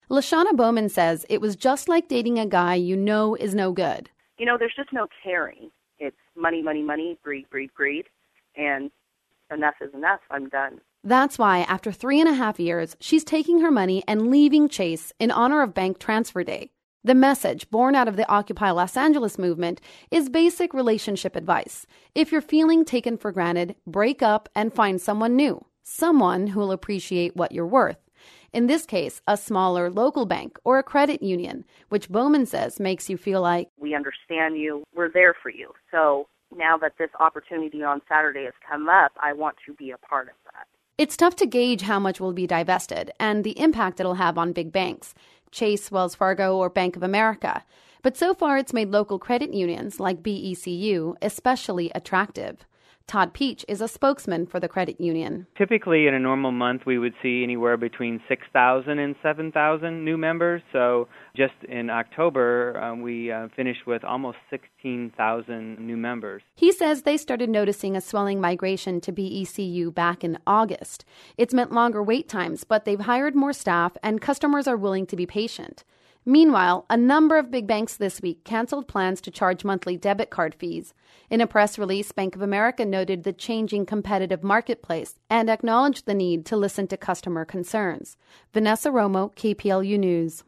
Lashana Bowman says it was just like dating a guy you know is no good. There's just no caring. It's money, money, money, greed, greed, greed, and enough is enough. I'm done. That's why, after 3.5 years, she's taking her money and leaving Chase in honor of Bank Transfer Day. The message, born out of the Occupy Los Angeles movement, is basic relationship advice. If you're feeling taken for granted, break up and find someone new, someone who will appreciate what you're worth. In this case, a smaller local bank or a credit union, which Bowman says makes you feel like, we understand you, we're there for you. So now that this opportunity on Saturday has come up, I want to be a part of that. It's tough to gauge how much will be divested and the impact it'll have on big banks, Chase, Wells Fargo, or Bank of America. But so far, it's made local credit unions like BECU especially attractive. Todd Peach is a spokesman for the credit union. Typically, in a normal month, we would see anywhere between 6,000 and 7,000 new members. So just in October, we finished with almost 16,000 new members. He says they started noticing a swelling migration to BECU back in August. It's meant longer wait times, but they've hired more staff and customers are willing to be patient. Meanwhile, a number of big banks this week canceled plans to charge monthly debit card fees. In a press release, Bank of America noted the changing competitive marketplace and acknowledged the need to listen to customer concerns. Vanessa Romo, KPLU News.